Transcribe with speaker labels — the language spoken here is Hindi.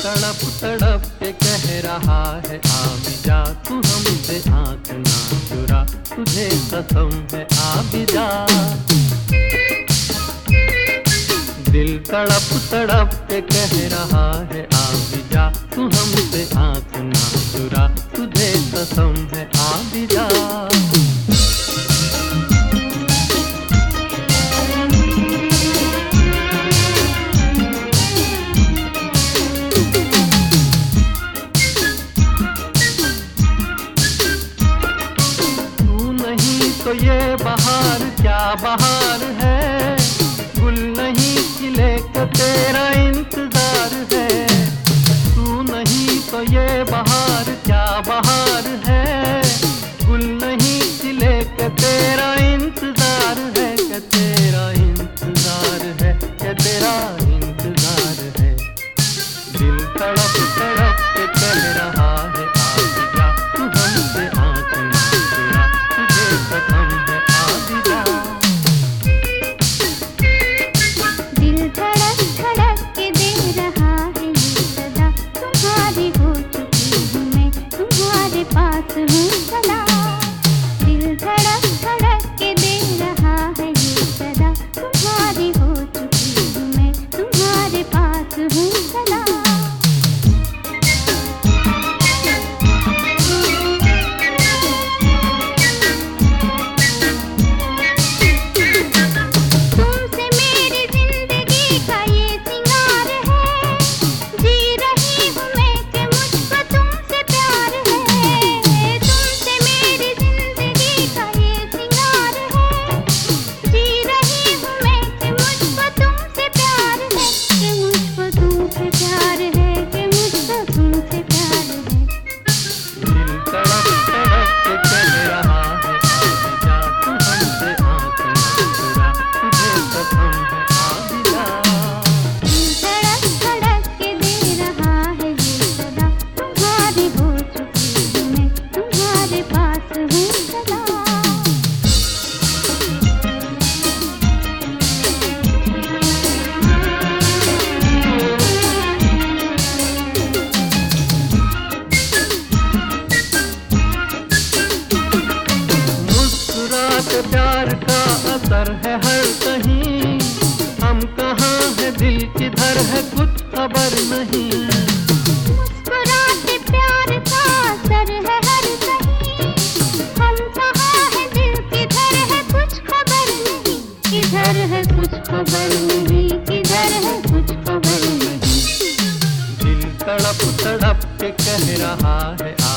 Speaker 1: तड़प तड़प के कह रहा है आ भी जा, तू हमसे आँख ना चुरा, तुझे कसम है आ भी जा। दिल तड़प तड़प के कह रहा है आ भी जा, तू हमसे आँख ना चुरा, तुझे कसम है आ भी जा। तो ये बहार क्या बहार है, गुल नहीं खिले का तेरा इंतजार है। तू नहीं तो ये बहार क्या बहार है, गुल नहीं खिले का तेरा इंतजार है, क्या तेरा इंतजार है, क्या तेरा इंतजार है। दिल तड़प तड़प के कह रहा है आ भी जा, तू हमसे आँख ना चुरा, तुझे कसम है आ भी जा।
Speaker 2: दिल धड़क धड़क के दे रहा है ये सदा, तुम्हारी हो चुकी हूँ मैं, तुम्हारे पास हूँ सदा। दिल धड़क धड़क के दे रहा है ये सदा, तुम्हारी हो चुकी हूँ मैं, तुम्हारे पास हूँ सदा।
Speaker 1: प्यार का असर है हर कहीं, हम कहाँ है दिल किधर है कुछ खबर नहीं।
Speaker 2: मुस्कुराते प्यार का असर है हर कहीं, हम कहाँ है दिल किधर है कुछ खबर नहीं। किधर है कुछ खबर नहीं, किधर है कुछ खबर नहीं।
Speaker 1: दिल तड़प तड़प के कह रहा है आ